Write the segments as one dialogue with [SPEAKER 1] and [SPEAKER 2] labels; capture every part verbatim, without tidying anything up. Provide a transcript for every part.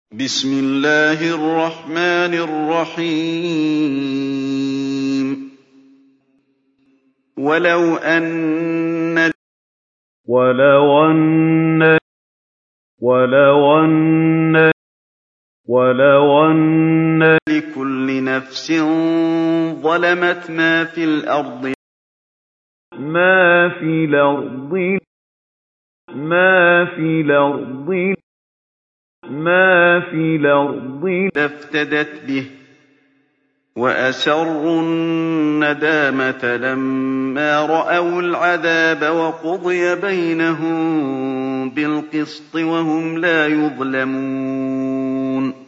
[SPEAKER 1] بسم الله الرحمن الرحيم ولو أن
[SPEAKER 2] ولو أن ولو أن ولو أن
[SPEAKER 1] لكل نفس ظلمت ما في الأرض
[SPEAKER 2] ما في الأرض ما في الأرض ما في الأرض
[SPEAKER 1] لافتدت به وأسروا الندامة لما رأوا العذاب وقضي بينهم بالقسط وهم لا يظلمون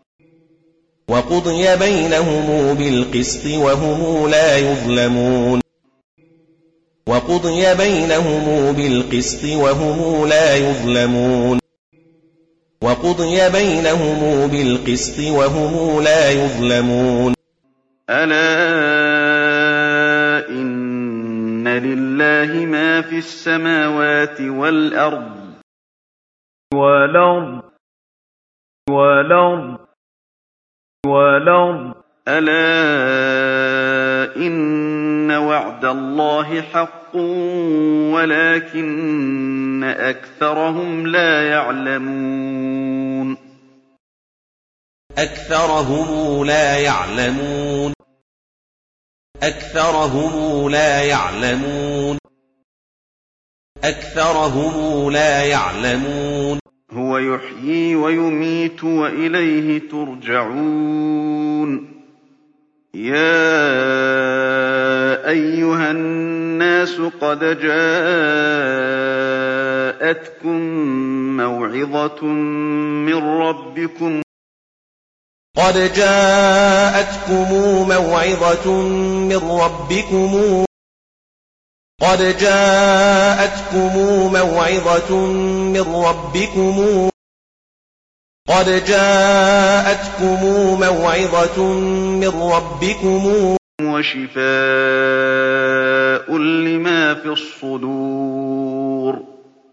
[SPEAKER 3] وقضي بينهم بالقسط وهم لا يظلمون وقضي بينهم بالقسط وهم لا يظلمون وقضي بينهم بالقسط وهم لا يظلمون
[SPEAKER 1] ألا إن لله ما في السماوات والأرض
[SPEAKER 2] والأرض والأرض والأرض
[SPEAKER 1] ألا إن وعد الله حق ولكن أكثرهم لا يعلمون
[SPEAKER 3] أكثرهم لا يعلمون أكثرهم لا يعلمون أكثرهم لا يعلمون
[SPEAKER 1] هو يحيي ويميت وإليه ترجعون يا أيها الناس قد جاءتكم موعظة من ربكم
[SPEAKER 3] قد جاءتكم موعظة من ربكم قد جاءتكم موعظة من ربكم قد جاءتكم موعظة من ربكم
[SPEAKER 1] وشفاء لما في الصدور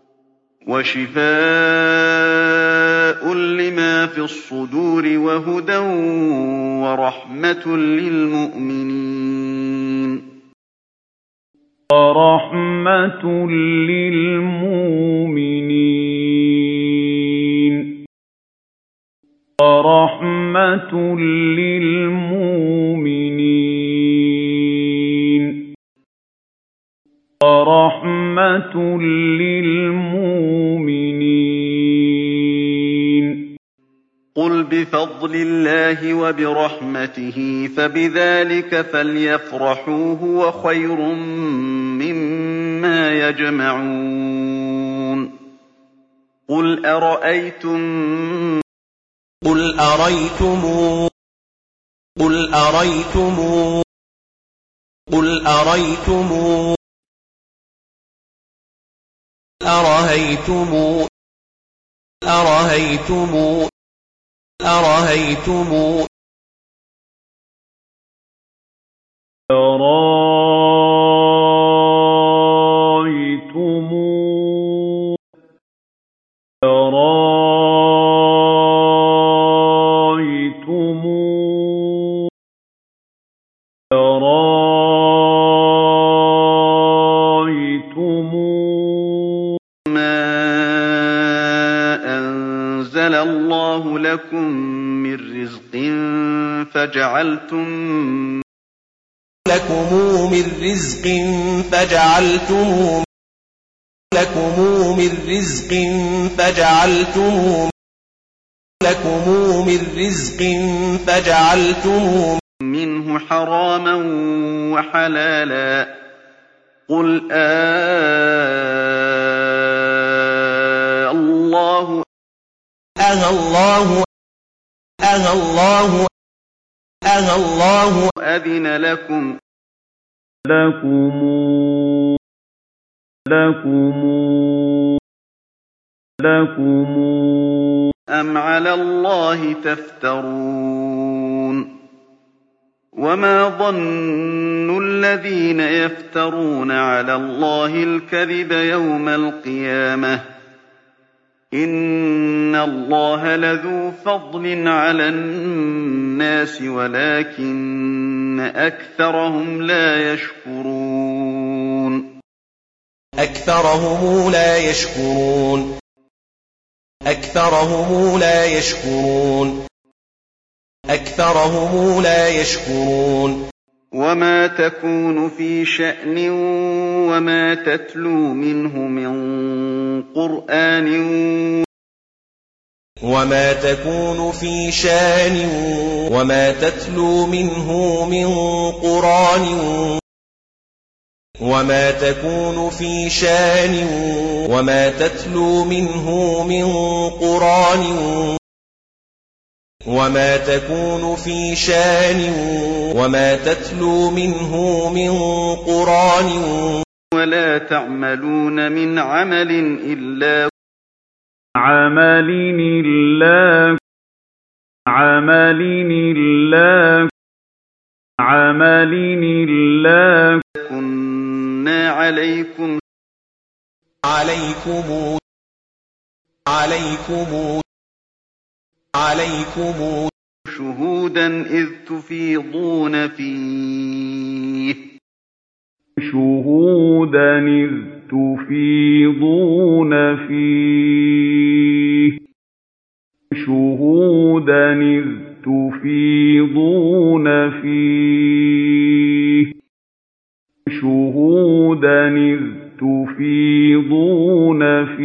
[SPEAKER 1] وشفاء لما في الصدور وهدى ورحمة للمؤمنين
[SPEAKER 2] ورحمة للمؤمنين ورحمة للمؤمنين ورحمة للمؤمنين
[SPEAKER 1] قل بفضل الله وبرحمته فبذلك فليفرحوا هو خير مما يجمعون قل أرأيتم
[SPEAKER 3] قل أريتم قل أريتم قل أريتم أرهيتم أرهيتم أرهيتم
[SPEAKER 2] أرأيتم أرأيتم أرأيتم
[SPEAKER 1] ما أنزل الله لكم من رزق فجعلتم
[SPEAKER 3] لكم من رزق فجعلتم لكم من رزق فجعلتم لكم من رزق فجعلتم
[SPEAKER 1] منه حراما وحلالا قل آه الله
[SPEAKER 3] أه الله أه الله أه الله
[SPEAKER 1] أذن لكم
[SPEAKER 2] لكم لكم لكم
[SPEAKER 1] أم على الله تفترون وما ظن الذين يفترون على الله الكذب يوم القيامة إِنَّ اللَّهَ لَذُو فَضْلٍ عَلَى النَّاسِ وَلَٰكِنَّ أَكْثَرَهُمْ لَا يَشْكُرُونَ
[SPEAKER 3] أكثرهم لا يشكرون أكثرهم لا يشكرون أكثرهم لا يشكرون
[SPEAKER 1] وَمَا تَكُونُ فِي شَأْنٍ وَمَا تَتْلُو مِنْهُ مِن قُرْآنٍ
[SPEAKER 3] وما تكون في شان وما تتلو منه من قرآن وما تكون في شان وما تتلو منه من قرآن وما تكون في شان وما تتلو منه من قرآن
[SPEAKER 1] ولا تعملون من عمل إلا
[SPEAKER 2] عمل إلا عمل إلا عمل إلا
[SPEAKER 1] كنا عليكم
[SPEAKER 3] عليكم عليكم عليكم
[SPEAKER 1] شهودا إذ تفيضون فيه
[SPEAKER 2] شهودا إذ تفيضون فيه شهودا إذ تفيضون فيه شهودا إذ تفيضون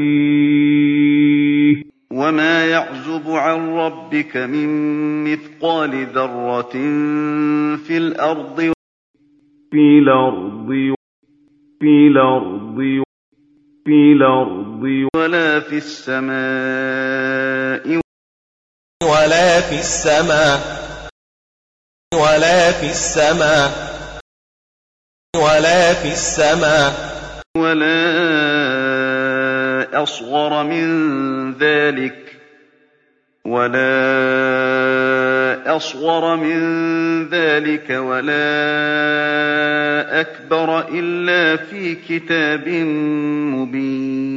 [SPEAKER 2] فيه
[SPEAKER 1] وما يعزب عن ربك من مثقال ذرة في الأرض
[SPEAKER 2] في الأرض في الأرض في الأرض
[SPEAKER 1] ولا في السماء
[SPEAKER 3] ولا في السماء ولا في السماء ولا في السماء
[SPEAKER 1] ولا أصغر من ذلك ولا أصغر من ذلك ولا أكبر إلا في كتاب مبين